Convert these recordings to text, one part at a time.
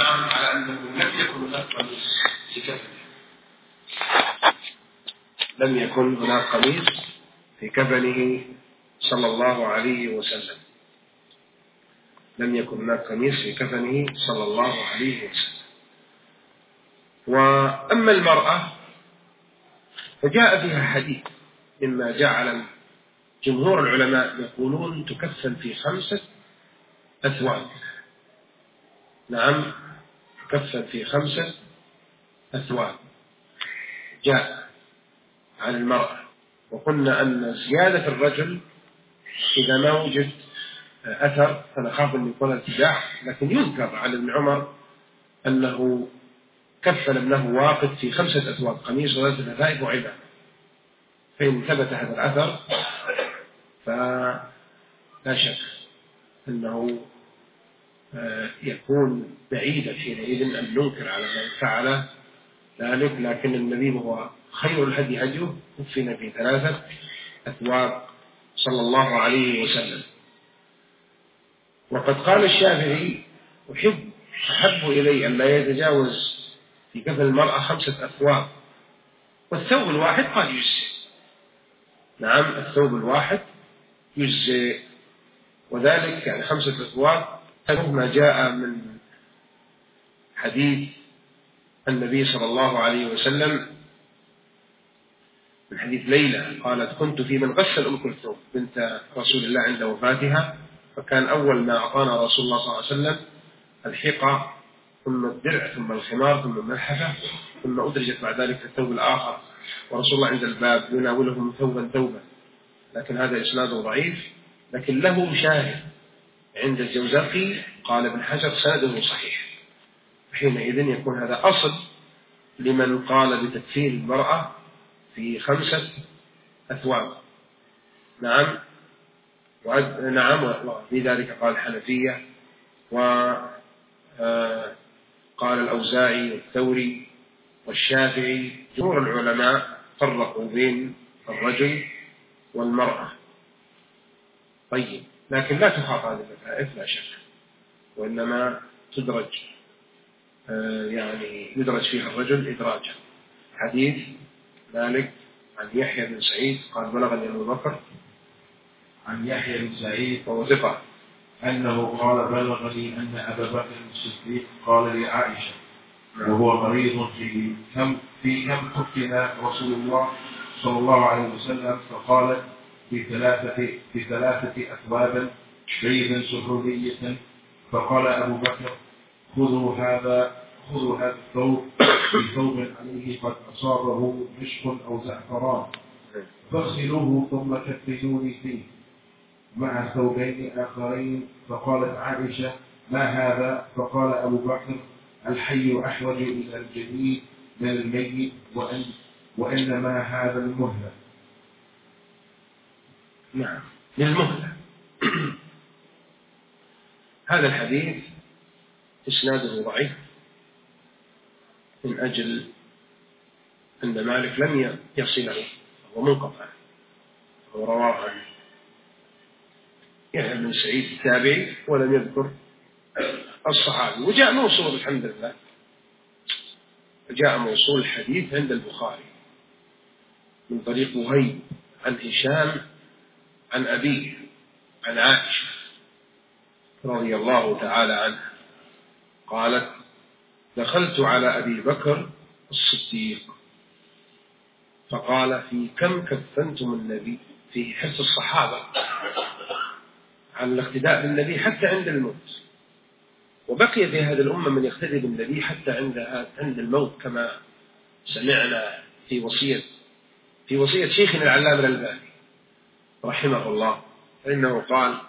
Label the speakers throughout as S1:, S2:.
S1: الإمام على أنه لم يكن هناك قميص في كفنه، لم يكن هناك قميص في كفنه صلى الله عليه وسلم، لم يكن هناك قميص في كفنه صلى الله عليه وسلم. وأما المرأة فجاء فيها حديث مما جعل جمهور العلماء يقولون تكفن في 5 أثواب. نعم، تكفن في 5 أثواب جاء عن المرأة. وقلنا أن زيادة الرجل إذا ما وجد أثر فنخاف أن يكون ارتجاع، لكن يذكر عن ابن عمر أنه كفن ابنه واقد في 5 أثواب، قميص وثلاثة نفائف وعمامة. فإن ثبت هذا الأثر فلا شك أنه يكون بعيدا حينئذ أن ننكر على من فعل ذلك، لكن النبي هو خير الهدي هديه كفن في 3 أثواب صلى الله عليه وسلم. وقد قال الشافعي: أحب إلي أن لا يتجاوز في كفن المرأة 5 أثواب، والثوب الواحد قد يجزئ. نعم، الثوب الواحد يجزئ، وذلك يعني 5 أثواب ما جاء من حديث النبي صلى الله عليه وسلم، من حديث ليلى قالت: كنت في من غسل أم كلثوم بنت رسول الله عند وفاتها، فكان أول ما أعطانا رسول الله صلى الله عليه وسلم الحقة، ثم الدرع، ثم الخمار، ثم الملحفة، ثم أدرجت بعد ذلك الثوب الآخر، ورسول الله عند الباب يناولهم ثوبا ثوبا. لكن هذا إسناده ضعيف، لكن له شاهد عند الجوزقي قال ابن حجر سنده صحيح. حينئذ يكون هذا أصل لمن قال بتكفير المرأة في 5 أثواب. نعم، وفي ذلك قال الحنفية، وقال الأوزاعي والثوري والشافعي. جمهور العلماء فرقوا بين الرجل والمرأة. طيب، لكن لا تخاف هذه المسائل لا شك، وإنما تدرج، يعني يدرج فيها الرجل إدراجا. حديث مالك عن يحيى بن سعيد قال: بلغني أبو بكر،
S2: عن يحيى بن سعيد
S1: وهو ثقة،
S2: أنه قال: بلغني أن أبا بكر الصديق قال لعائشة وهو مريض: في كم كفن رسول الله صلى الله عليه وسلم؟ فقالت: في 3 أثواب بيض سحورية. فقال أبو بكر: خذوا هذا الثوب، في ثوب عليه قد أصابه مشق أو زعفران، فاغسلوه ثم كفنوني فيه مع ثوبين آخرين. فقالت عائشة: ما هذا؟ فقال أبو بكر: الحي أحوج إلى الجديد من الميت، وإنما هذا المهلة.
S1: نعم، للمهلة. هذا الحديث إسناده ضعيف من أجل أن مالك لم يصله، هو منقطع، هو رواه عن يحيى بن سعيد التابعي ولم يذكر الصحابي. وجاء موصول الحمد لله، جاء موصول الحديث عند البخاري من طريق وهيب عن هشام عن أبيه عن عائشة رضي الله تعالى عنها قالت: دخلت على أبي بكر الصديق فقال: في كم كفنتم النبي؟ في حرص الصحابة على الاقتداء بالنبي حتى عند الموت، وبقي في هذه الأمة من يقتدي بالنبي حتى عند الموت، كما سمعنا في وصية شيخنا العلامة الألباني رحمه الله، فإنه قال: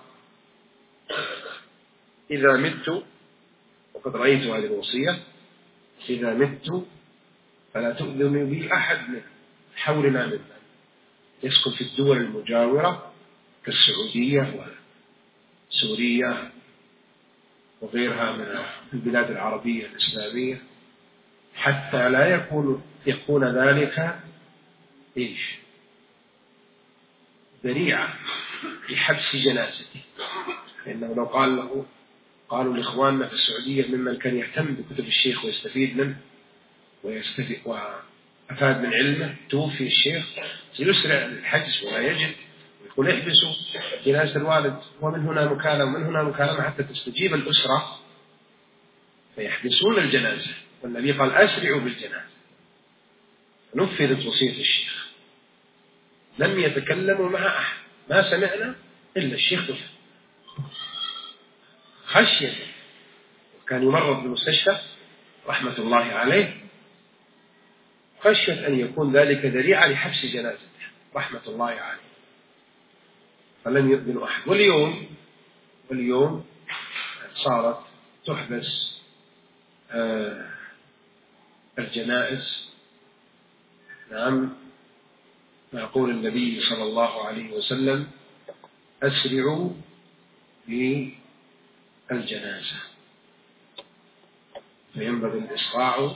S1: إذا مت، وقد رأيت هذه الوصية، إذا مت فلا تؤذن بي أحد من حولنا من يسكن في الدول المجاورة كالسعودية وسوريا وغيرها من البلاد العربية الإسلامية، حتى لا يكون ذلك ذريعة لحبس جنازته. لأنه لو قال له قالوا لإخواننا في السعودية ممن كان يهتم بكتب الشيخ ويستفيد منه وأفاد من علمه، توفي الشيخ سيسرع الحجز ولا يجد، ويقول احبسوا جنازة الوالد، ومن هنا مكالمة ومن هنا مكالمة حتى تستجيب الأسرة فيحبسون الجنازة. والنبي قال أسرعوا بالجنازة. نفذت وصية الشيخ، لم يتكلموا مع أحد، ما سمعنا إلا الشيخ دفن خشية. كان يمرض بالمستشفى رحمة الله عليه، خشية أن يكون ذلك ذريعة لحبس جنازته رحمة الله عليه، فلم يؤذن أحد. واليوم صارت تحبس الجنائز. نعم، ما يقول النبي صلى الله عليه وسلم أسرعوا بالجنازة، فينبغي الإسراع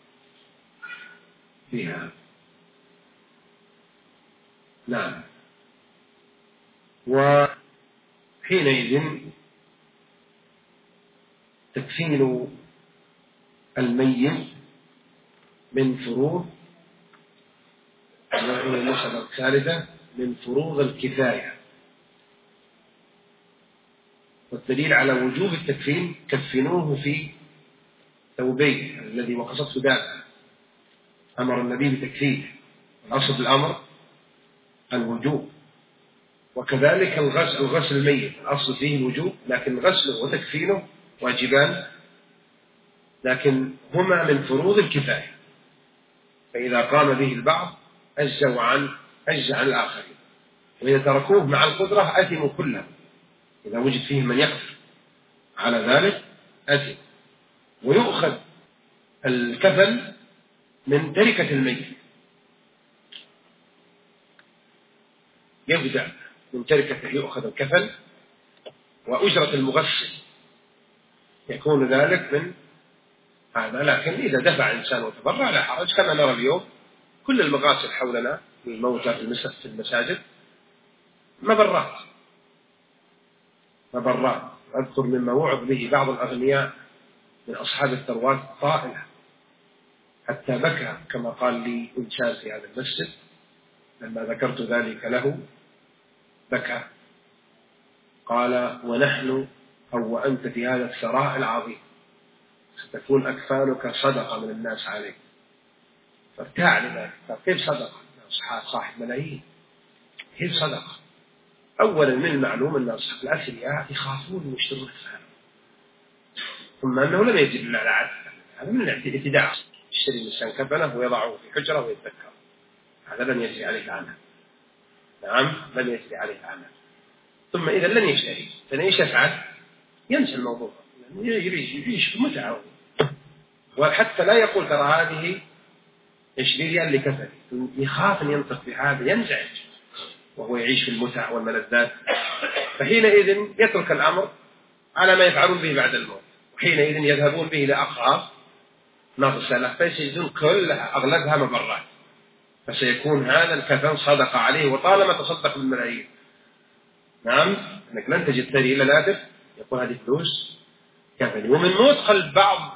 S1: فيها. نعم. وحينئذ تكفين الميت من فروض المسألة الثالثة من فروض الكفاية. والدليل على وجوب التكفين كفنوه في ثوبيه الذي وقصته دابة، أمر النبي بتكفينه، الأصل الأمر الوجوب. وكذلك الغسل الميت الأصل فيه الوجوب، لكن غسله وتكفينه واجبان، لكن هما من فروض الكفاية، فإذا قام به البعض أجزى عن الآخرين، وإذا تركوه مع القدرة أثموا كله. إذا وجد فيه من يقدر على ذلك أثم. ويؤخذ الكفن من تركة الميت، يبدأ من تركته يؤخذ الكفن، وأجرة المغسل يكون ذلك من هذا. لكن إذا دفع إنسان وتبرع لا حرج، كما نرى اليوم كل المغاسل حولنا الموتى في المساجد مبرات. أذكر مما وعظ به بعض الأغنياء من أصحاب الثروات الطائلة، حتى بكى كما قال لي إنسان في هذا المسجد لما ذكرت ذلك له، بكى قال طفارتاع لذلك. كيف صدقة؟ صاحب ملايين، كيف صدقة؟ أولا من المعلوم أن الأثرياء يخافون يشترون الكفن، ثم أنه لم يجب إلا على عدل، هذا من الاعتداء. يشتري الإنسان كفنه ويضعه في حجرة ويتذكر، هذا لن يجري عليه عنه. نعم، لن يجري عليه عنه. ثم إذا لن يشتري فإيش يفعل؟ ينسى الموضوع، يعيش متعة، وحتى لا يقول ترى هذه 20 ريال لكفن، يخاف أن ينطق بهذا، ينزعج وهو يعيش في المتع والملذات. فحينئذ يترك الأمر على ما يفعلون به بعد الموت، وحينئذ يذهبون به إلى أقرب ناقصة، فيجدون كلها أغلبها مبرات، فسيكون هذا الكفن صدق عليه، وطالما تصدق بالملايين. نعم، أنك لن تجد ثري إلا نادر يقول هذه فلوس كفن. ومن موت قلب بعض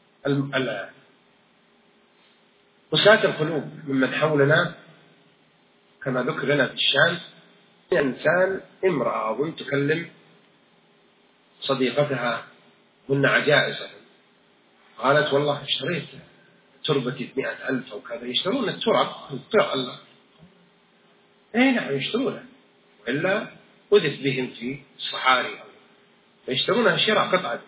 S1: قساة القلوب ممن حولنا، كما ذكر لنا في الشام، إنسان امرأة أظن تكلم صديقتها هن عجائز، قالت والله اشتريت تربتي 100,000 أو كذا. يشترون الترب الله، أي نعم يشترونها، وإلا أذف بهم في الصحاري، فيشترونها شراء قطعة.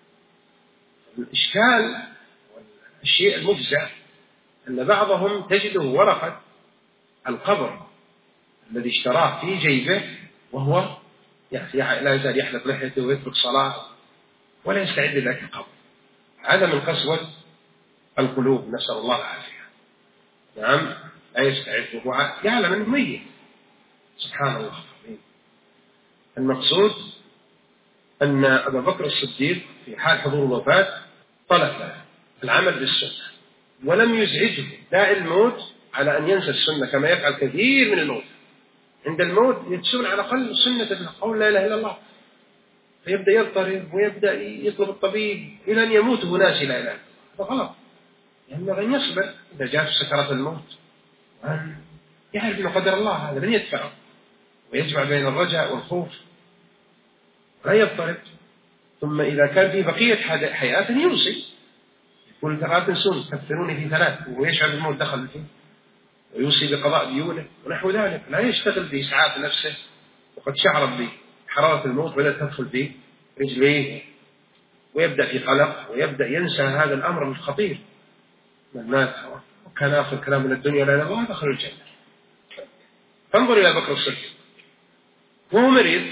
S1: الإشكال والشيء المفزع أن بعضهم تجده ورقة القبر الذي اشتراه في جيبه، وهو لا يزال يحلق لحيته ويترك صلاة ولا يستعد لذلك القبر. هذا من قسوة القلوب، نسأل الله العافية. نعم، لا يستعد وهو يعلم أنه ميت. سبحان الله. المقصود أن أبا بكر الصديق في حال حضور الوفاة طلب العمل بالسنة، ولم يزعجه داعي الموت على أن ينسى السنة كما يفعل كثير من الموت. عند الموت يتسون على الأقل سنة قول لا إله إلا الله، فيبدأ يضطرب ويبدأ يطلب الطبيب إلى أن يموت هناك لا إله. هذا غلط. ينبغي أن يصبر إذا جاءت سكرات الموت وأن يعرف أن قدر الله هذا لن يدفعه، ويجمع بين الرجاء والخوف لا يضطرب. ثم إذا كان في بقية حياة يوصي، يقول لا تنسون كفروني في 3، ويشعر الموت دخل فيه، ويوصي بقضاء ديونه ونحو ذلك. لا يشتغل بإسعاف نفسه وقد شعر بحرارة الموت بدأت تدخل في رجليه، ويبدأ في قلق ويبدأ ينسى هذا الأمر الخطير. من مات وكان آخر كلام من الدنيا لا إله إلا الله دخل الجنة. فانظر إلى بكر الصديق وهو مريض،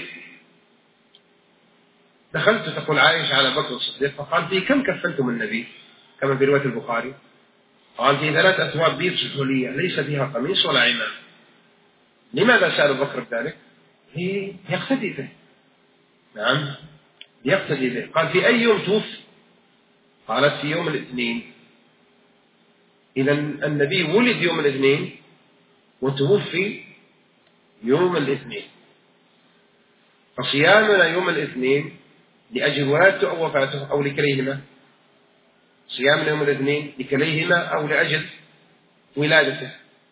S1: دخلت تقول عائشة على بكر الصديق فقال في كم كفنتم النبي؟ كما في رواية البخاري قال في 3 أثواب بيض سحولية ليس فيها قميص ولا عمام. لماذا سأل بكر ذلك؟ يقتدي به. نعم يقتدي به. قال في أي يوم توفي؟ قالت في يوم الاثنين. إذا النبي ولد يوم الاثنين وتوفي يوم الاثنين، فصيامنا يوم الاثنين لأجل ولادته أو وفاته أو لكليهما؟ صيامنا يوم الاثنين لكليهما أو لأجل ولادته؟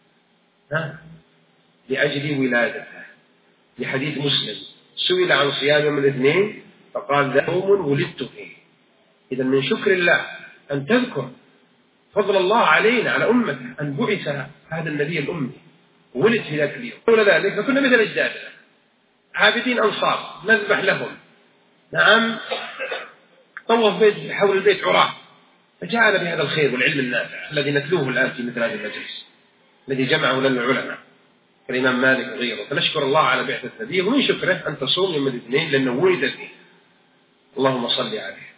S1: لأجل ولادته. لحديث مسلم سئل عن صيام يوم الاثنين فقال ذا يوم ولدت فيه. إذا من شكر الله أن تذكر فضل الله علينا على أمته أن بعث هذا النبي الأمي ولد في ذاك اليوم. لولا ذلك فكنا مثل أجدادنا عابدين أنصار نذبح لهم. نعم طوف بيت حول البيت عراه. فجعل بهذا الخير والعلم النافع الذي نتلوه الآن في مثل هذا المجلس الذي جمعه لنا العلماء كالإمام مالك وغيره. فنشكر الله على بعثة النبي، ومن شكره أن تصوم يوم الاثنين لأنه ولد فيه. اللهم صل عليه.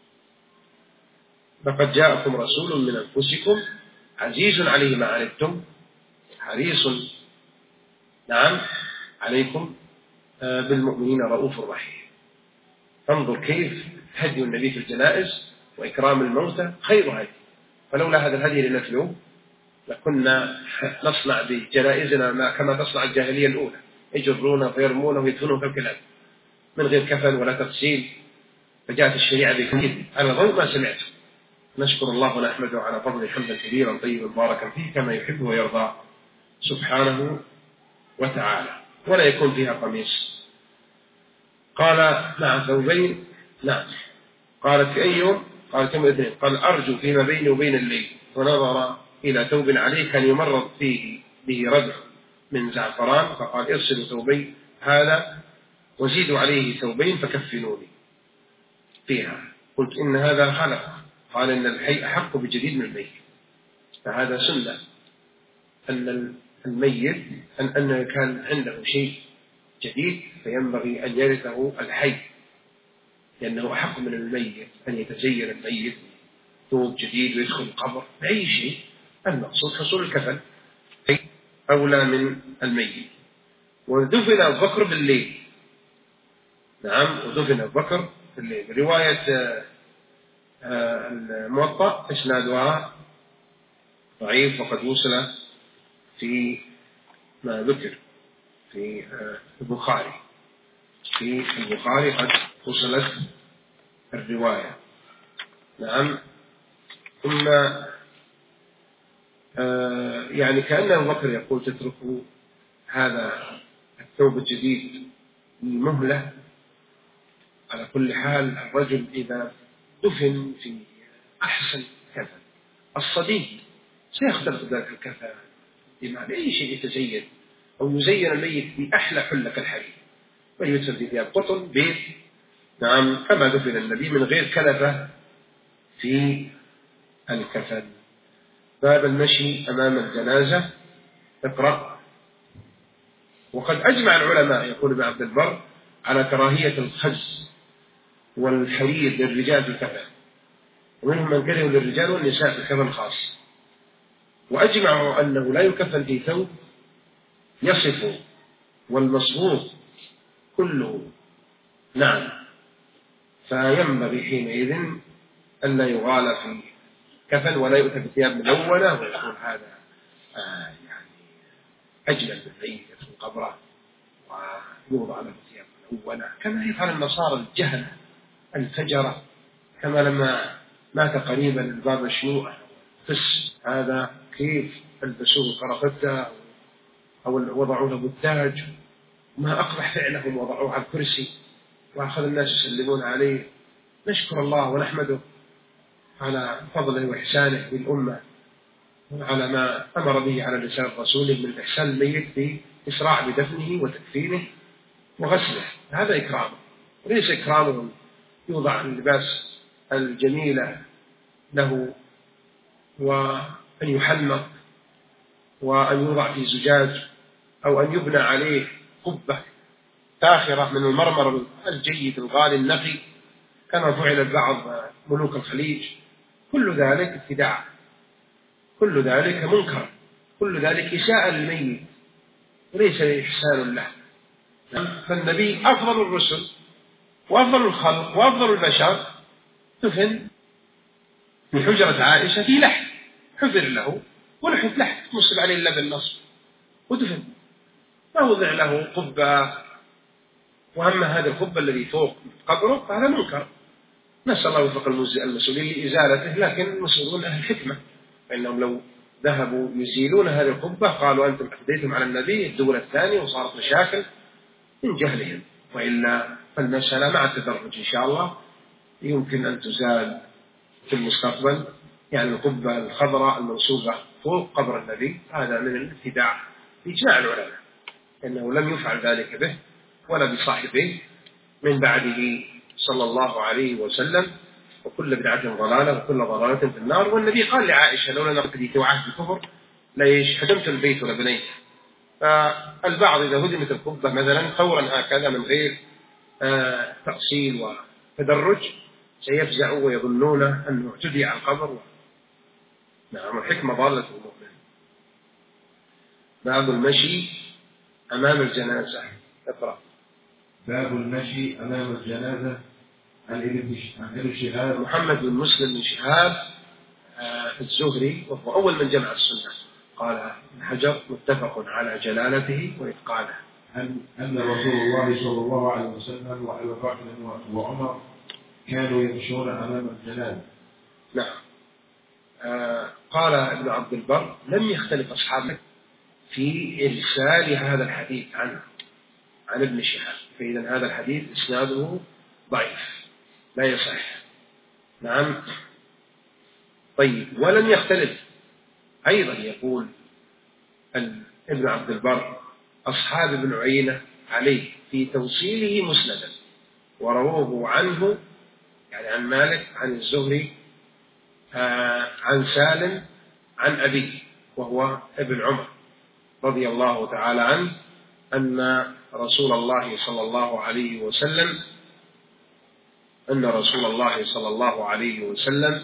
S1: لقد جاءكم رسول من أنفسكم عزيز عليه ما عنتم حريص نعم عليكم بالمؤمنين رؤوف رحيم. انظر كيف هدي النبي في الجنائز وإكرام الموتى خير هدي. فلولا هذا الهدي لنتلوه لكنا نصنع بجنائزنا كما تصنع الجاهلية الأولى، يجرونه ويرمونه ويدفنونه في الكلاب من غير كفن ولا تغسيل. فجاءت الشريعة بكثير على ضوء ما سمعت. نشكر الله ونحمده على فضل حمدا كبيرا طيبا مباركا فيه كما يحب ويرضى سبحانه وتعالى. ولا يكون فيها قميص. قال مع ثوبين. نعم. قالت في أي يوم؟ قالت يوم الاثنين. قال أرجو فيما بيني وبين الليل. ونظر إلى ثوب عليه كان يمرض فيه به ردع من زعفران فقال ارسلوا ثوبين هذا وزيدوا عليه ثوبين فكفنوني فيها. قلت إن هذا خلق. قال إن الحي أحق بجديد من الميت. فهذا سنة أن الميت أن كان عنده شيء جديد فينبغي أن يرثه الحي، لأنه أحق من الميت أن يتزين الميت ثوب جديد ويدخل القبر بأي شيء. المقصود حصول الكفن أولى من الميت. ودفن أبو بكر بالليل. نعم ودفن أبو بكر بالليل. رواية الموطأ إسنادها ضعيف وقد وصل في ما ذكر في البخاري. في البخاري قد وصلت الرواية. نعم. ثم يعني كأن أبو بكر يقول تتركوا هذا الثوب الجديد مهلة. على كل حال الرجل إذا دفن في أحسن كفن الصديق سيختلف ذلك الكفن بمعنى أي شيء يتزين أو يزين الميت بأحلى حلة كالحرير ويدفن في ثياب قطن بيت. نعم كما دفن النبي من غير كلفة في الكفن. باب المشي أمام الجنازة. اقرأ. وقد أجمع العلماء يقول ابن عبد البر على كراهية الخز والحرير للرجال في الكفن، ومنهم من كره للرجال والنساء في الكفن خاص. وأجمعوا أنه لا يكفن في ثوب يصف والمصبوغ كله. نعم. فينبغي حينئذ أن لا يغالى في كفن ولا يؤتى بثياب ملونة ويقول هذا يعني أجمل من الميت في قبره ويوضع له ثياب أولا، كما يفعل النصارى الجهلة الفجرة، كما لما مات قريبا البابا شنوءة هذا كيف ألبسوه كرافتة أو وضعوا له التاج، ما أقبح فعلهم، وضعوه على الكرسي وأخذ الناس يسلمون عليه. نشكر الله ونحمده على فضله وإحسانه للأمة وعلى ما أمر به على لسان رسوله من إحسان الميت بإسراع بدفنه وتكفينه وغسله. هذا إكرام، وليس إكرامهم يوضع اللباس الجميلة له وأن يحلق وأن يوضع في زجاج أو أن يبنى عليه قبة فاخرة من المرمر الجيد الغالي النقي كما فعل بعض ملوك الخليج. كل ذلك ابتداع، كل ذلك منكر، كل ذلك إساءة للميت وليس إحسان له. فالنبي أفضل الرسل وأفضل الخلق وأفضل البشر دفن في حجرة عائشة في لحد حفر له ولحد لحد مصب عليه اللبن نصب ودفن، ما وضع له قبة. وأما هذا القبة الذي فوق قبره فهذا منكر، نسأل الله وفق المسؤولين لإزالته، لكن المسؤولون أهل الحكمة، فإنهم لو ذهبوا يزيلون هذه القبة قالوا أنتم أفديتم على النبي الدولة الثانية وصارت مشاكل من جهلهم، وإلا فالمسألة مع التدرج إن شاء الله يمكن أن تزال في المستقبل. يعني القبة الخضراء المنصوبة فوق قبر النبي هذا من الابتداع بإجماع العلماء، إنه لم يفعل ذلك به ولا بصاحبه من بعده صلى الله عليه وسلم، وكل بدعة ضلالة وكل ضلالة في النار. والنبي قال لعائشة لولا نقديت وعهد الكفر ليش هدمت البيت ولبنيت. فالبعض إذا هدمت القبة مثلا فورا هكذا من غير تأصيل وتدرج سيفزعوا ويظنون أنه اعتدي على القبر. نعم، الحكمة ضالة المؤمن. باب المشي أمام الجنازة. اقرأ.
S2: باب المشي أمام الجنازة. عن ابن شهاب
S1: محمد بن مسلم بن شهاب الزهري، وهو أول من جمع السنة. قال ابن حجر متفق على جلالته وإتقانه.
S2: أن رسول الله صلى الله عليه وسلم وأبي بكر وعمر كانوا يمشون أمام الجنازة.
S1: نعم. قال ابن عبد البر لم يختلف أصحابه في إرسال هذا الحديث عنه عن ابن شهاب، فإذا هذا الحديث إسناده ضعيف لا يصح. نعم. طيب، ولم يختلف أيضا يقول ابن عبد البر أصحاب ابن عيينة عليه في توصيله مسندا، ورووه عنه يعني عن مالك عن الزهري عن سالم عن أبيه وهو ابن عمر رضي الله تعالى عنه أن رسول الله صلى الله عليه وسلم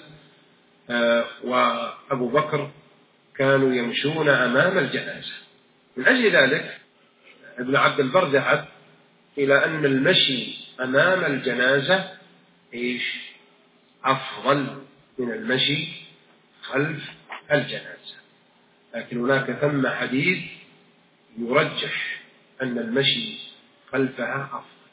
S1: وأبو بكر كانوا يمشون أمام الجنازة. من أجل ذلك ابن عبد البر ذهب إلى أن المشي أمام الجنازة أفضل من المشي خلف الجنازة، لكن هناك ثم حديث يرجح أن المشي خلفها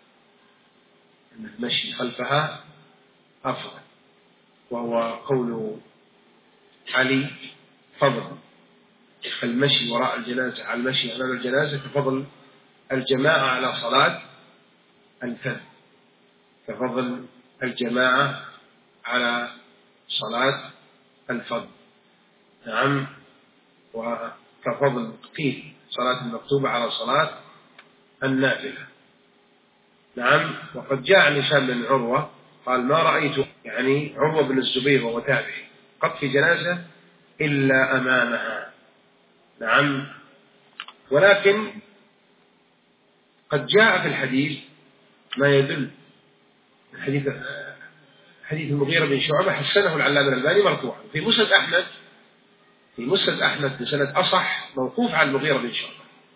S1: أفضل، وهو قول علي فضل المشي وراء الجنازة على المشي أمام الجنازة كفضل الجماعة على صلاة الفرد، كفضل الجماعة على صلاة الفرد. نعم. وكفضل قيل صلاة المكتوبة على صلاة النافلة. نعم. وقد جاء عن هشام بن عروة قال ما رأيت، يعني عروة بن الزبير وهو تابعي، قد في جنازة إلا أمامها. نعم. ولكن قد جاء في الحديث ما يدل، حديث المغيرة بن شعبة حسنه العلامة الألباني مرفوعا في مسند أحمد بسند أصح موقوف على المغيرة بن شعبة.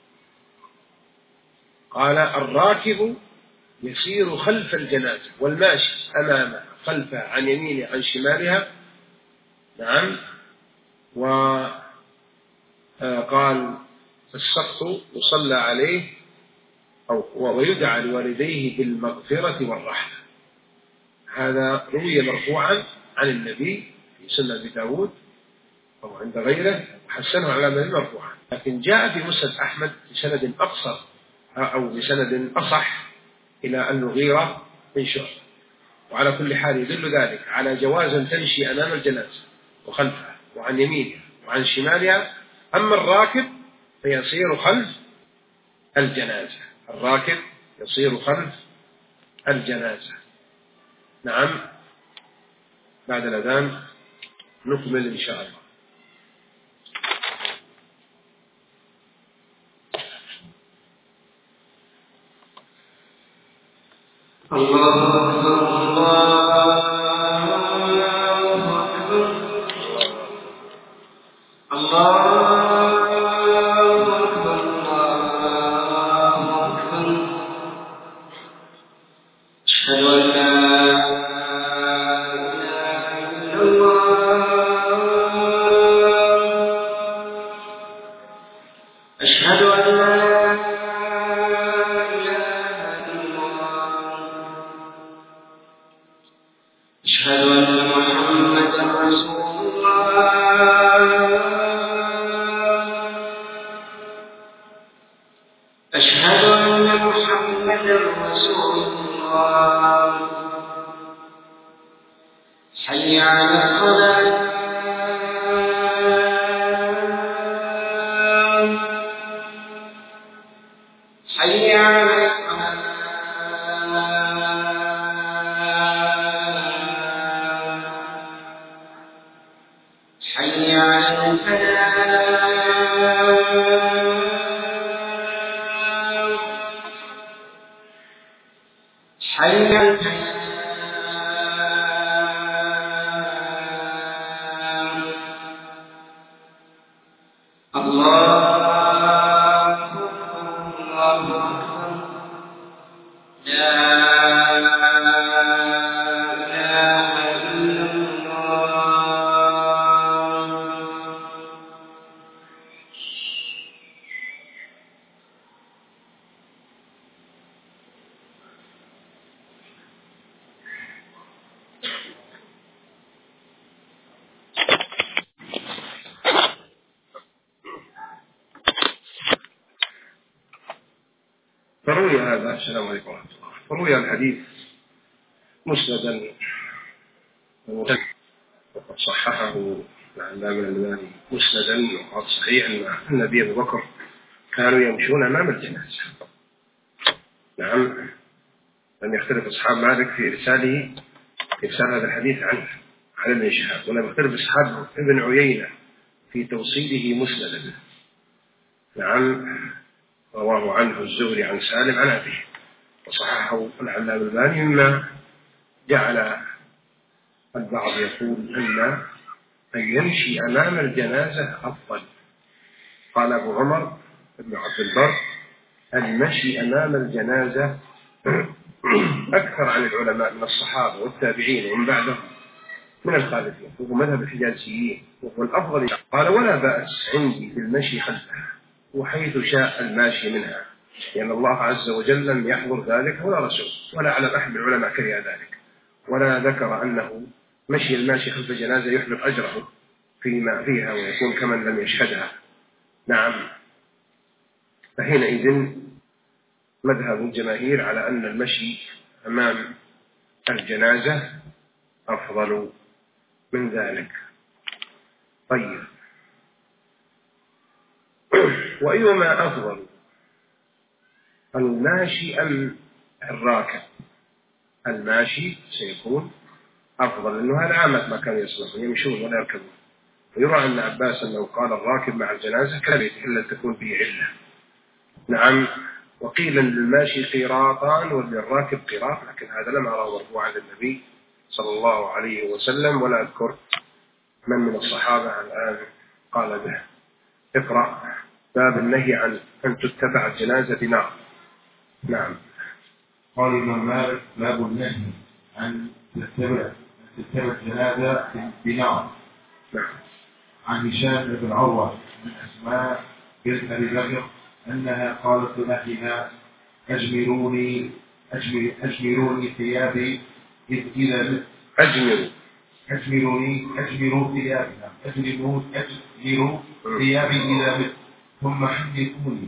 S1: قال الراكب يسير خلف الجنازة والماشي أمامها خلفها عن يمينها عن شمالها. نعم. وقال السقط يصلى عليه ويدعى لوالديه بالمغفرة والرحمة. هذا روي مرفوعا عن النبي في سنن أبي داود أو عند غيره، وحسنه على من مرفوعا، لكن جاء في مسند أحمد بسند أقصر أو بسند أصح إلى المغيرة بن شعبة. وعلى كل حال يدل ذلك على جواز أن تمشي أمام الجنازة وخلفها وعن يمينها وعن شمالها. أما الراكب فيصير خلف الجنازة، الراكب يصير خلف الجنازة. نعم، بعد الأذان نكمل إن شاء الله. فروي هذا. السلام عليكم ورحمة الله. فروي الحديث مسندا وقد صححه العلامة الألباني مسندا، وقال صحيح أن النبي أبي بكر كانوا يمشون أمام الجنازة. نعم، لم يختلف أصحاب مالك في إرسال هذا الحديث عنه على ابن شهاب، ولم يختلف أصحاب ابن عيينة في توصيله مسندا. نعم، رواه عنه الزهري عن سالم عن أبيه، وصححه العلامة الألباني، مما جعل البعض يقول أن يمشي أمام الجنازة أفضل. قال أبو عمر بن عبد البر: المشي أمام الجنازة أكثر عن العلماء من الصحابة والتابعين ومن بعدهم من الخالفين، وهو مذهب الحجازيين، وهو الأفضل. قال: ولا بأس عندي بالمشي خلفها وحيث شاء الماشي منها، لأن الله عز وجل لم يحضر ذلك ولا رسول، ولا على أحد العلماء كره ذلك، ولا ذكر أنه مشي الماشي خلف الجنازة يحبط أجره فيما فيها ويكون كمن لم يشهدها. نعم، فحينئذ مذهب الجماهير على أن المشي أمام الجنازة أفضل من ذلك. طيب، وأيما أفضل، الماشي أم الراكب؟ الماشي سيكون أفضل، لأنه هذا عامة ما كانوا يصنعون، يمشون ولا يركبون. ويرى أن عباس أنه قال الراكب مع الجنازة كبير إلا تكون به علة. نعم، وقيل للماشي قيراطان وللراكب قيراط، لكن هذا لم أراه مرفوعا للنبي صلى الله عليه وسلم، ولا أذكر من الصحابة الآن قال به. اقرأ باب النهي عن أن تتبع الجنازة بنار. نعم.
S2: قال الإمام مالك: باب النهي عن تتبع الجنازة بنار.
S1: نعم.
S2: عن هشام بن عروة من أسماء بنت أبي بكر أنها قالت لأخيها: أجمروني ثيابي إذا مت. أجمروا ثيابي إذا مت، ثم حنكوني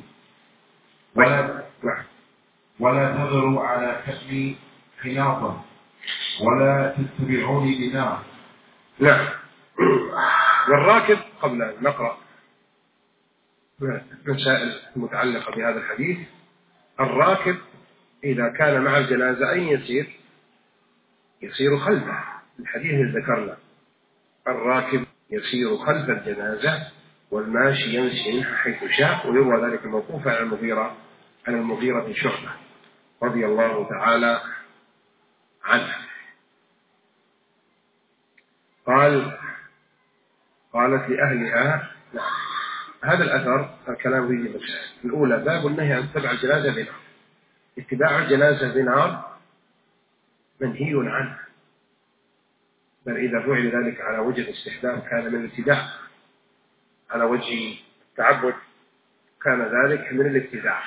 S2: ولا تذروا على كفني خناطا ولا تتبعوني بنار.
S1: نعم. والراكب، قبل أن نقرأ مسائل متعلقة بهذا الحديث، الراكب إذا كان مع الجنازة أين يسير خلفه. الحديث اللي ذكرنا الراكب يسير خلف الجنازة والماشي يمشي منها حيث شاء. ويروى ذلك موقوفا عن المغيرة بن شعبة رضي الله تعالى عنه. قالت لأهلها. هذا الأثر الكلام فيه مسائل. الأولى باب النهي عن اتباع الجنازة بنار. اتباع الجنازة بنار منهي عنه، بل إذا فعل ذلك على وجه الاستحباب كان من الابتداع، على وجه التعبد كان ذلك من الابتداع،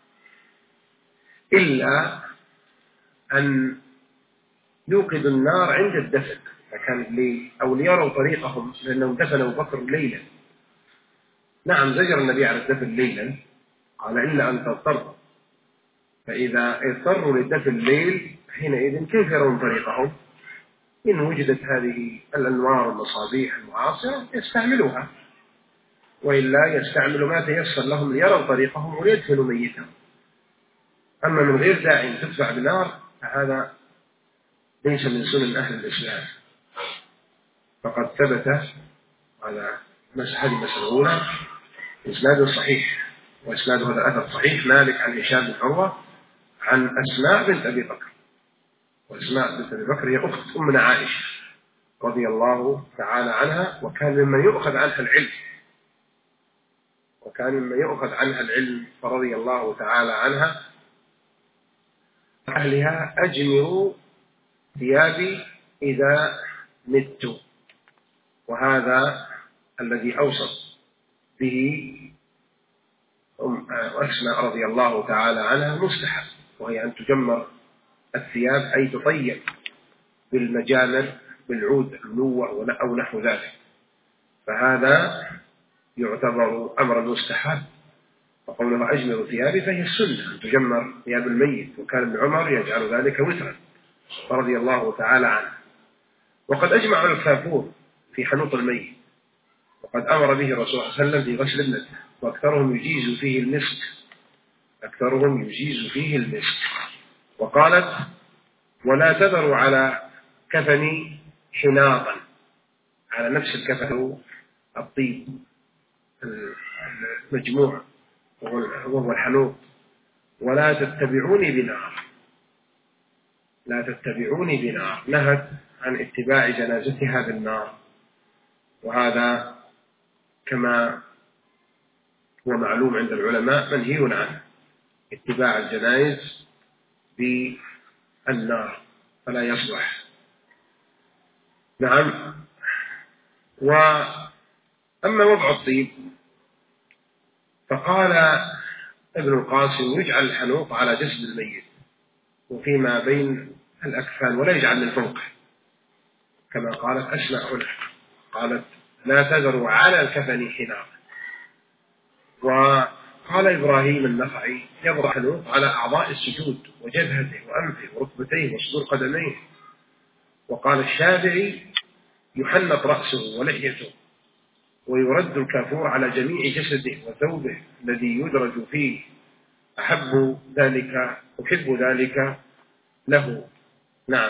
S1: إلا أن يوقدوا النار عند الدفن فكان الليل، أو ليروا طريقهم لأنهم دفنوا بكر ليلا. نعم زجر النبي على الدفن ليلا، قال إلا أن تضطروا، فإذا اضطروا للدفن الليل حينئذ كيف يرون طريقهم؟ إن وجدت هذه الأنوار والمصابيح المعاصرة يستعملوها، وإلا يستعملوا ما تيسر لهم ليروا طريقهم ويدفنوا ميتهم. أما من غير داعي تدفع بنار فهذا ليس من سنن أهل الإسلام. فقد ثبت على هذه المسألة الأولى إسناد صحيح، وإسناد هذا الأثر صحيح، مالك عن هشام بن عروة عن أسماء بنت أبي بكر، وأسماء بنت أبي بكر هي أخت أمنا عائشة رضي الله تعالى عنها، وكان ممن يؤخذ عنها العلم، فرضي الله تعالى عنها. أهلها أجمروا ثيابي إذا مت، وهذا الذي أوصت به أسماء رضي الله تعالى عنها مستحب، وهي أن تجمر الثياب أي تطيب بالمجامر بالعود الملوع أو نحو ذلك، فهذا يعتبر أمر مستحب. وقوله أجمر ثيابي فهي السنة أن تجمر ثياب الميت، وكان ابن عمر يجعل ذلك وترا رضي الله تعالى عنه. وقد أجمع الكافور في حنوط الميت، وقد أمر به الرسول صلى الله عليه وسلم في غسل ابنته، وأكثرهم يجيز فيه المسك. وقالت ولا تذروا على كفني حناطا، على نفس الكفن الطيب المجموع وهو الحنوط. ولا تتبعوني بنار، نهت عن اتباع جنازتها بالنار، وهذا كما هو معلوم عند العلماء منهي عنه، اتباع الجنائز بالنار فلا يصلح. نعم. وأما وضع الطيب فقال ابن القاسم يجعل الحنوط على جسد الميت وفيما بين الأكفان ولا يجعل من فوقه، كما قالت أسماء له، قالت لا تذروا على الكفن حناطا. وقال إبراهيم النخعي يضع الحنوط على أعضاء السجود وجبهته وأنفه وركبتيه وصدور قدميه. وقال الشافعي يحنط رأسه ولحيته، ويرد الكافور على جميع جسده وثوبه الذي يدرج فيه، أحب ذلك له. نعم.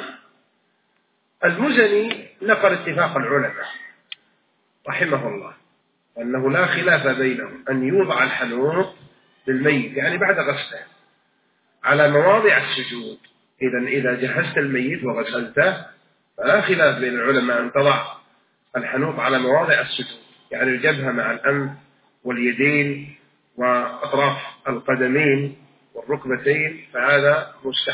S1: المزني نقل اتفاق العلماء رحمه الله أنه لا خلاف بينهم أن يوضع الحنوط للميت يعني بعد غسله على مواضع السجود. إذا جهزت الميت وغسلته فلا خلاف بين العلماء أن تضع الحنوط على مواضع السجود، يعني الجبهة مع الأنف واليدين وأطراف القدمين والركبتين، فهذا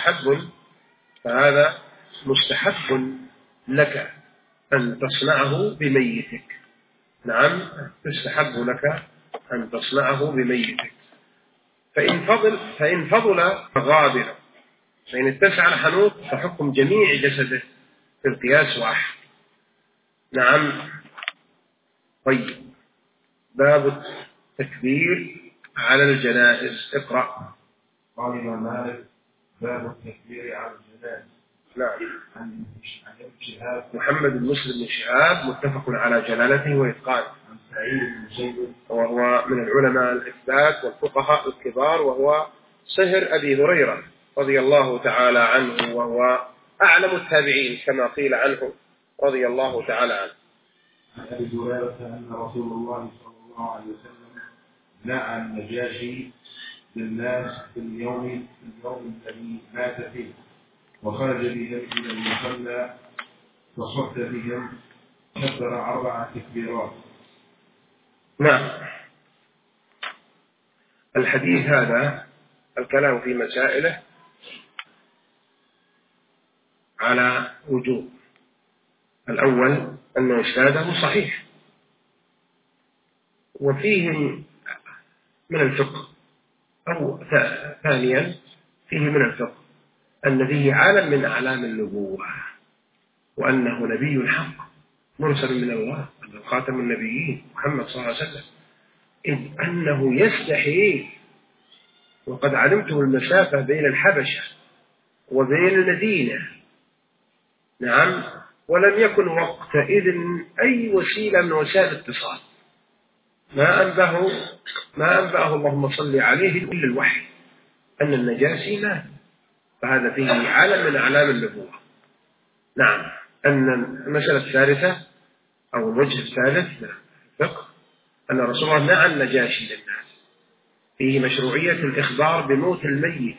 S1: مستحب لك أن تصنعه بميتك. نعم، تستحب لك أن تصنعه بميتك. فإن فضل غابر، فإن اتسع الحنوط فحكم جميع جسده في القياس واحد. نعم. طيب، باب التكبير على الجنائز، اقرأ.
S2: قال الإمام مالك: باب التكبير على الجنائز.
S1: نعم.
S2: عن شهاب
S1: محمد بن مسلم بن شهاب متفق على جلالته وإتقانه.
S2: عن سعيد بن المسيب
S1: وهو من العلماء الإثبات والفقهاء الكبار، وهو صهر أبي هريرة رضي الله تعالى عنه، وهو أعلم التابعين كما قيل عنه رضي الله تعالى عنه.
S2: عن أبي هريرة أن رسول الله صلى الله عليه وسلم نعى النجاشي للناس في اليوم الذي مات فيه، وخرج بهم إلى المصلى فصف بهم، كبر 4 تكبيرات.
S1: نعم. الحديث هذا الكلام في مسائله على وجوه. الأول أن إسناده صحيح، وفيه من الفقه، أو ثانيا فيه من الفقه أن فيه علم من أعلام النبوة، وأنه نبي حق مرسل من الله، أنه خاتم النبيين محمد صلى الله عليه وسلم، إذ أنه يستحيل، وقد علمتم المسافة بين الحبشة وبين المدينة. نعم. ولم يكن وقتئذ أي وسيلة من وسائل الاتصال، ما أنبأه اللهم صل عليه إلا الوحي أن النجاشي مات، فهذا فيه علم من أعلام النبوة. نعم. أن المسألة الثالثة أو الوجه الثالث من الفقه أن رسول الله نعى النجاشي للناس، فيه مشروعية الإخبار بموت الميت،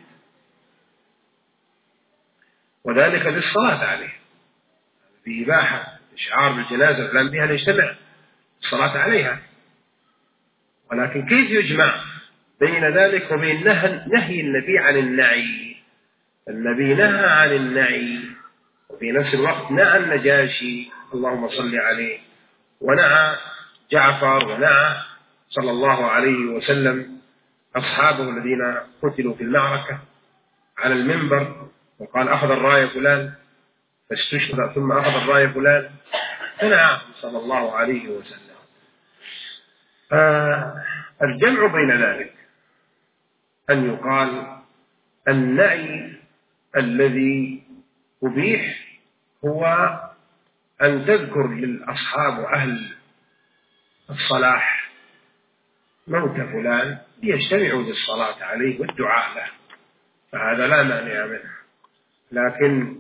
S1: وذلك بالصلاة عليه، في إباحة إشعار بالجنازة فلان بها نجتمع الصلاة عليها. ولكن كيف يجمع بين ذلك وبين نهي النبي عن النعي؟ النبي نهى عن النعي، وفي نفس الوقت نعى النجاشي اللهم صل عليه، ونعى جعفر، ونعى صلى الله عليه وسلم أصحابه الذين قتلوا في المعركة على المنبر، وقال أخذ الراية فلان فاستشهد، ثم أخذ الراية فلان، فنعى صلى الله عليه وسلم. الجمع بين ذلك أن يقال النعي الذي أبيح هو أن تذكر للأصحاب وأهل الصلاح موت فلان ليجتمعوا للصلاة عليه والدعاء له، فهذا لا مانع منه. لكن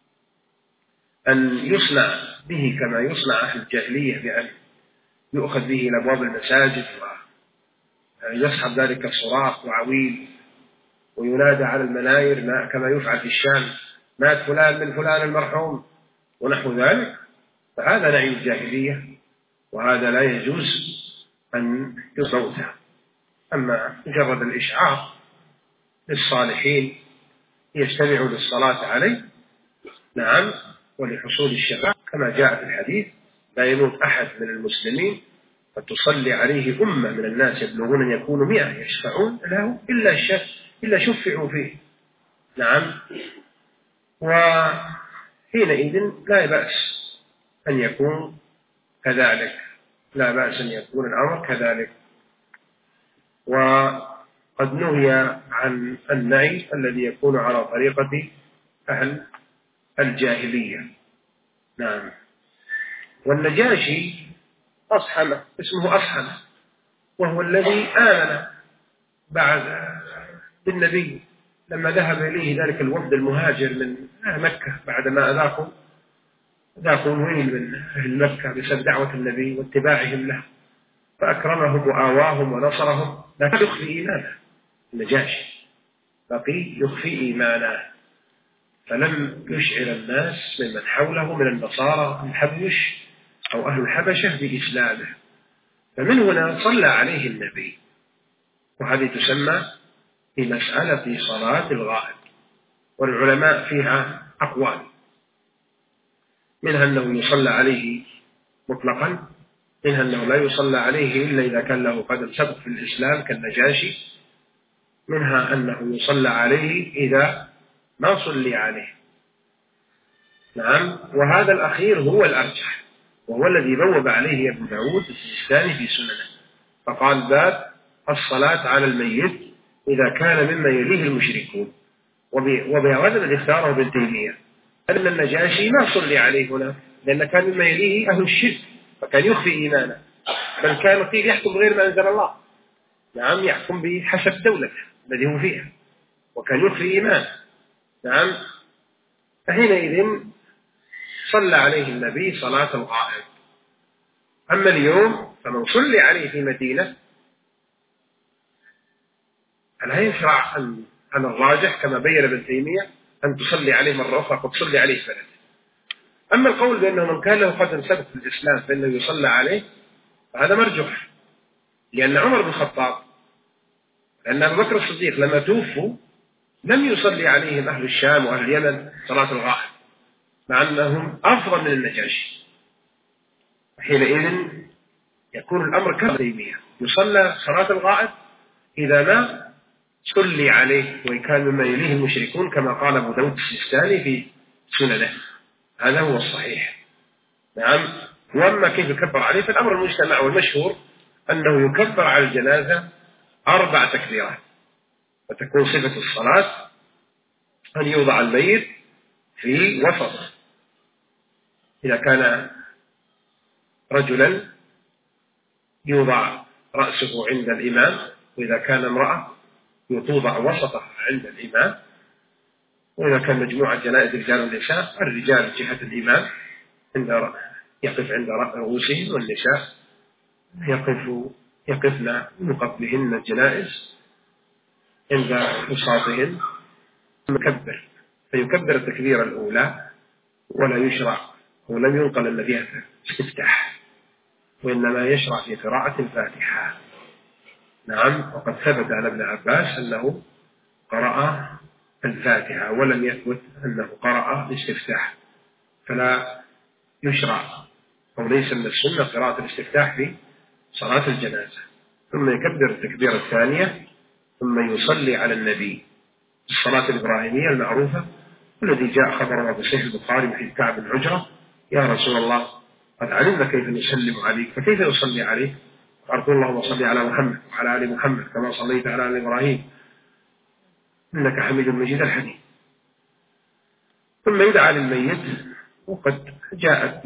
S1: أن يصنع به كما يصنع أهل الجاهلية، بأن يؤخذ به إلى أبواب المساجد ويصحب ذلك صراخ وعويل وينادى على المناير كما يفعل في الشام، مات فلان من فلان المرحوم ونحو ذلك، فهذا نعي الجاهلية، وهذا لا يجوز أن يصوته. أما مجرد الإشعار للصالحين يجتمعوا للصلاة عليه، نعم، ولحصول الشفاعة كما جاء في الحديث: لا يموت أحد من المسلمين فتصلي عليه أمة من الناس يبلغون أن يكونوا 100 يشفعون له إلا شفعوا فيه. نعم. وحينئذ لا بأس أن يكون كذلك، لا بأس أن يكون الأمر كذلك. وقد نهي عن النعي الذي يكون على طريقة أهل الجاهلية. نعم. والنجاشي أصحمة، اسمه أصحمة، وهو الذي آمن بعد بالنبي لما ذهب إليه ذلك الوفد المهاجر من مكة بعدما ذاقوا الويل من أهل مكة بسبب دعوة النبي واتباعهم له، فأكرمهم وآواهم ونصرهم، لكن يخفي إيمانه. النجاشي بقي يخفي إيمانه، فلم يشعر الناس ممن حوله من النصارى الحبش أو أهل الحبشة بإسلامه، فمن هنا صلى عليه النبي. وهذه تسمى في مسألة صلاة الغائب، والعلماء فيها أقوال، منها أنه يصلى عليه مطلقا، منها أنه لا يصلى عليه إلا إذا كان له قدم سبق في الإسلام كالنجاشي، منها أنه يصلى عليه إذا ما صلي عليه. نعم، وهذا الأخير هو الأرجح، وهو الذي بوب عليه ابن داود السجستاني في سننه، فقال باب الصلاة على الميت إذا كان مما يليه المشركون. وبهذا الذي اختاره ابن تيمية أن النجاشي ما صلي عليه هنا، لأن كان مما يليه أهل الشرك، فكان يخفي إيمانه، بل كان قيل يحكم بغير ما أنزل الله. نعم، يحكم بحسب دولته الذي هو فيها، وكان يخفي إيمانه. نعم، فحينئذ صلى عليه النبي صلاة الغائب. أما اليوم فمن صلي عليه في مدينة فلا يشرع أن الراجح كما بين ابن تيمية أن تصلي عليه مرة أخرى، قد صلي عليه في بلده. أما القول بأنه من كان له قدم سبق في الإسلام فإنه يصلى عليه فهذا مرجوح، لأن عمر بن الخطاب، لأن أبو بكر الصديق لما توفوا لم يصلي عليهم أهل الشام وأهل اليمن صلاة الغائب، مع أنهم أفضل من النجاشي. حينئذ يكون الأمر كما تيمية، يصلى صلاة الغائب إذا ما صلي عليه وإن كان مما يليه المشركون، كما قال أبو داود السجستاني في سننه. هذا هو الصحيح. نعم، وأما كيف يكبر عليه فالأمر المجتمع والمشهور أنه يكبر على الجنازة 4 تكبيرات، وتكون صفة الصلاة أن يوضع الميت في وسطه، إذا كان رجلا يوضع رأسه عند الإمام، وإذا كان امرأة توضع وسطها عند الإمام، وإذا كان مجموعة جنائز رجال ونساء، الرجال جهة الإمام يقف عند رؤوسهم، والنساء يقفن من قبلهن الجنائز عند وساطهن. مكبر فيكبر التكبيرة الأولى، ولا يشرع ولم ينقل أن فيها استفتاح، وإنما يشرع في قراءة الفاتحة. نعم، وقد ثبت عن ابن عباس أنه قرأ الفاتحة، ولم يثبت أنه قرأ الاستفتاح، فلا يشرع أو ليس من السنة قراءة الاستفتاح في صلاة الجنازة. ثم يكبر التكبيرة الثانية، ثم يصلي على النبي الصلاة الإبراهيمية المعروفة، والذي جاء خبرها في صحيح البخاري من حديث كعب بن عجرة: يا رسول الله قد علمنا كيف نسلم عليك، فكيف نصلي عليك؟ قال: اللهم صل على محمد وعلى آل محمد كما صليت على آل إبراهيم إنك حميد مجيد. الحديث. ثم يدعى للميت، وقد جاءت: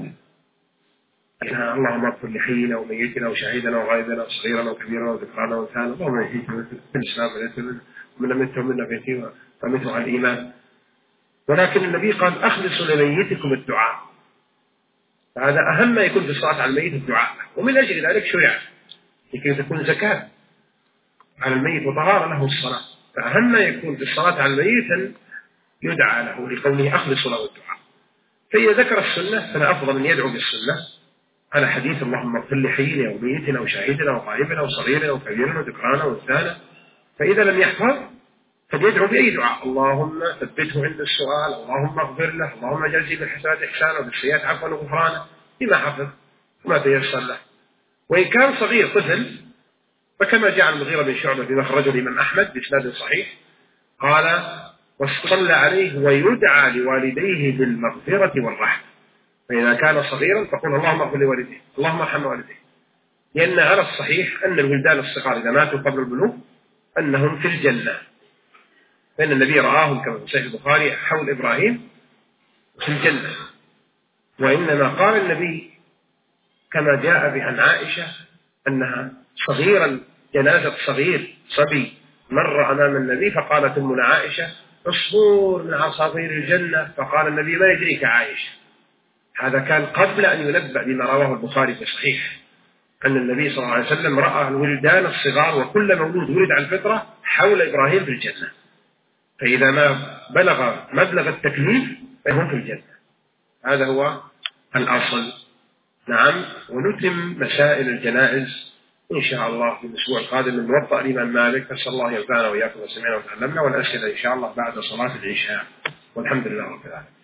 S1: اللهم اغفر لحينا وميتنا وشهيدنا وغائبنا وصغيرنا وكبيرنا وذكرنا وانثانا، اللهم يحيينا بالاسلام ومن امته منا في يتيم فامته على الايمان. ولكن النبي قال: اخلصوا لميتكم الدعاء، فهذا اهم ما يكون في الصلاه على الميت الدعاء، ومن اجل ذلك شرع لكي تكون زكاه على الميت وطهاره له الصلاه، فاهم ما يكون في الصلاه على الميت ان يدعى له، لقوله اخلصوا له الدعاء. فاذا ذكر السنه فلا افضل من يدعو بالسنه على حديث اللهم اغفر لحينا وميتنا وشاهدنا وغائبنا وصغيرنا وكبيرنا وذكرانا وانثانا. فإذا لم يحفظ فليدعو بأي دعاء: اللهم ثبته عند السؤال، اللهم اغفر له، اللهم اجعله بالحسنات إحسانا وبالسيئات عفوا وغفرانا، بما حفظ وما تيسر له. وإن كان صغير طفل فكما جاء عن المغيرة بن شعبة في مخرج الإمام أحمد بإسناد صحيح قال: وصلى عليه ويدعى لوالديه بالمغفرة والرحمة. فإذا كان صغيرا فقل اللهم اغفر لوالديه، اللهم ارحم والديه، لأن على الصحيح أن الولدان الصغار إذا ماتوا قبل البلوغ أنهم في الجنة، فإن النبي رآهم كما في صحيح البخاري حول إبراهيم في الجنة. وإنما قال النبي كما جاء عن عائشة أنها صغيرا، جنازة صغير صبي مر أمام النبي، فقالت أمنا عائشة: عصفور من عصافير الجنة. فقال النبي: ما يدريك عائشة؟ هذا كان قبل أن ينبأ بما رواه البخاري في الصحيح أن النبي صلى الله عليه وسلم رأى الولدان الصغار وكل مولود ولد على الفطرة حول إبراهيم في الجنة، فإذا ما بلغ مبلغ التكليف فهم في الجنة. هذا هو الأصل. نعم، ونتم مسائل الجنائز إن شاء الله في الأسبوع القادم من موطأ الإمام مالك. نسأل الله ينفعنا وإياكم وسمعنا وتعلمنا، والأسئلة إن شاء الله بعد صلاة العشاء، والحمد لله رب العالمين.